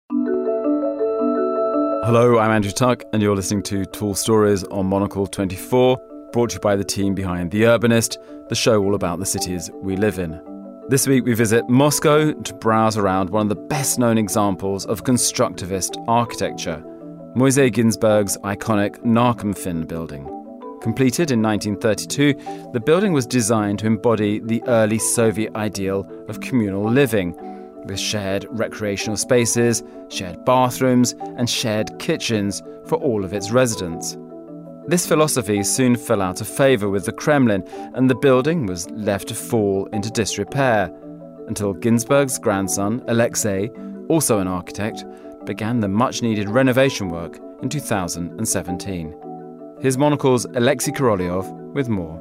Hello, I'm Andrew Tuck, and you're listening to Tall Stories on Monocle 24, brought to you by the team behind The Urbanist, the show all about the cities we live in. This week we visit Moscow to browse around one of the best-known examples of constructivist architecture, Moisei Ginzburg's iconic Narkomfin building. Completed in 1932, the building was designed to embody the early Soviet ideal of communal living, with shared recreational spaces, shared bathrooms, and shared kitchens for all of its residents. This philosophy soon fell out of favour with the Kremlin, and the building was left to fall into disrepair, until Ginzburg's grandson, Alexei, also an architect, began the much-needed renovation work in 2017. Here's Monocle's Alexei Korolyov with more.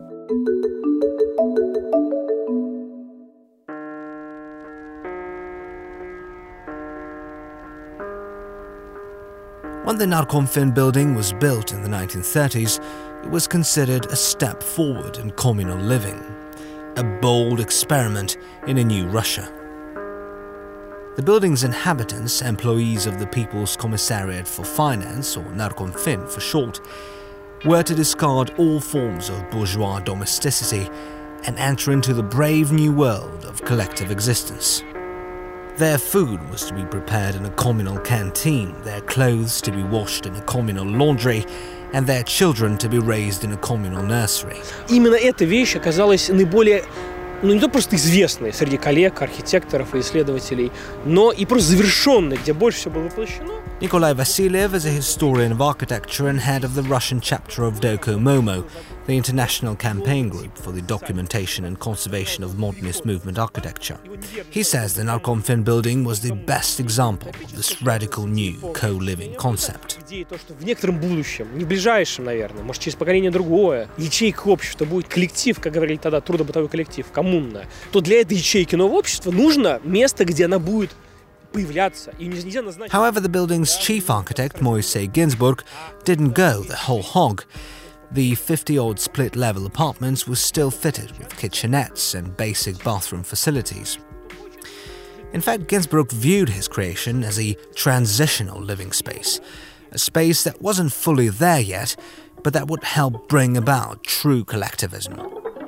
When the Narkomfin building was built in the 1930s, it was considered a step forward in communal living, a bold experiment in a new Russia. The building's inhabitants, employees of the People's Commissariat for Finance, or Narkomfin for short, were to discard all forms of bourgeois domesticity and enter into the brave new world of collective existence. Their food was to be prepared in a communal canteen, their clothes to be washed in a communal laundry, and their children to be raised in a communal nursery. Именно эта вещь оказалась наиболее, не то просто известной среди коллег, архитекторов и исследователей, но и просто завершенной, где больше всего было воплощено. Nikolai Vasiliev is a historian of architecture and head of the Russian chapter of DokoMoMo, the international campaign group for the documentation and conservation of modernist movement architecture. He says the Narkomfin building was the best example of this radical new co-living concept. В некотором будущем, не в ближайшем, наверное, может, через поколение другое, ячейка общества будет коллектив, как говорили тогда, трудобытовой коллектив, коммуна, то для этой ячейки нового общества нужно место, где она будет появляться. However, the building's chief architect, Moisei Ginzburg, didn't go the whole hog. The 50-odd split-level apartments were still fitted with kitchenettes and basic bathroom facilities. In fact, Ginzburg viewed his creation as a transitional living space, a space that wasn't fully there yet, but that would help bring about true collectivism.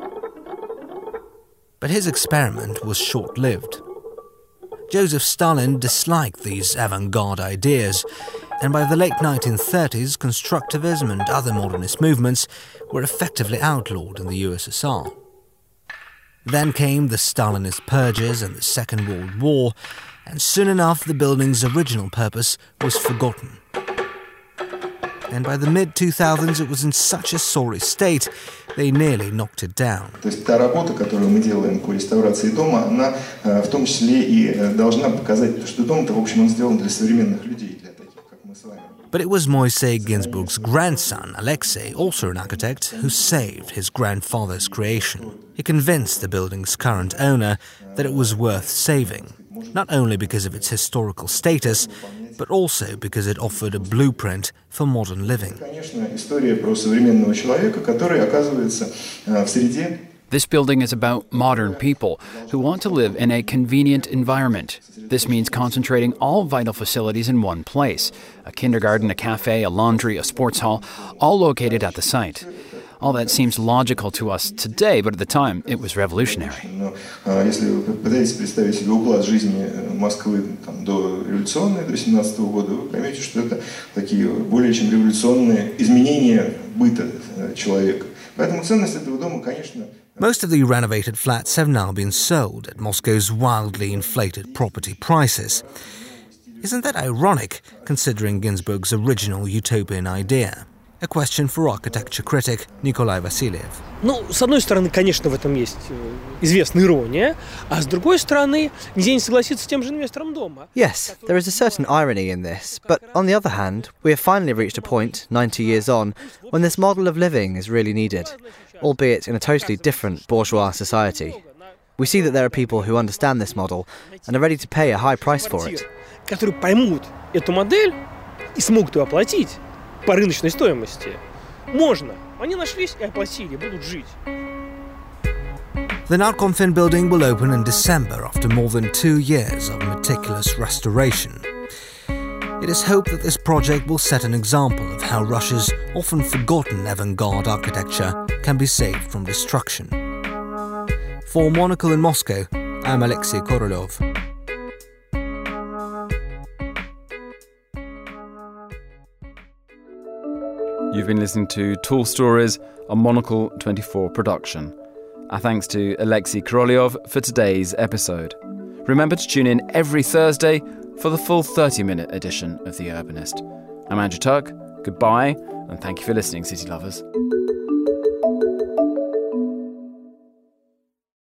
But his experiment was short-lived. Joseph Stalin disliked these avant-garde ideas, and by the late 1930s, constructivism and other modernist movements were effectively outlawed in the USSR. Then came the Stalinist purges and the Second World War, and soon enough the building's original purpose was forgotten. And by the mid-2000s it was in such a sorry state, they nearly knocked it down. То есть та работа, которую мы делаем по реставрации дома, она в том числе и должна показать, что дом-то, в общем, он сделан для современных людей, для таких, как мы с вами. But it was Moisei Ginzburg's grandson, Alexei, also an architect, who saved his grandfather's creation. He convinced the building's current owner that it was worth saving, not only because of its historical status, but also because it offered a blueprint for modern living. Конечно, история про современного человека, который оказывается в среде. This building is about modern people who want to live in a convenient environment. This means concentrating all vital facilities in one place: a kindergarten, a cafe, a laundry, a sports hall, all located at the site. All that seems logical to us today, but at the time it was revolutionary. Если вы пытаетесь представить себе уклад жизни Москвы до революционной, до 17 года, вы поймете, что это такие более чем революционные изменения быта человека. Поэтому ценность этого дома, конечно... Most of the renovated flats have now been sold at Moscow's wildly inflated property prices. Isn't that ironic, considering Ginzburg's original utopian idea? A question for architecture critic Nikolai Vasiliev. Ну, с одной стороны, конечно, в этом есть известная ирония, а с другой стороны, нельзя не согласиться с тем же инвестором дома. Yes, there is a certain irony in this, but on the other hand, we have finally reached a point, 90 years on, when this model of living is really needed, albeit in a totally different bourgeois society. We see that there are people who understand this model and are ready to pay a high price for it. Которые поймут эту модель и смогут ее оплатить по рыночной стоимости. Можно. Они нашлись и оплатили, будут жить. The Narkomfin building will open in December after more than 2 years of meticulous restoration. It is hoped that this project will set an example of how Russia's often forgotten avant-garde architecture can be saved from destruction. For Monocle in Moscow, I'm Alexei Korolev. You've been listening to Tall Stories, a Monocle 24 production. Our thanks to Alexei Korolev for today's episode. Remember to tune in every Thursday for the full 30-minute edition of The Urbanist. I'm Andrew Tuck. Goodbye, and thank you for listening, City Lovers.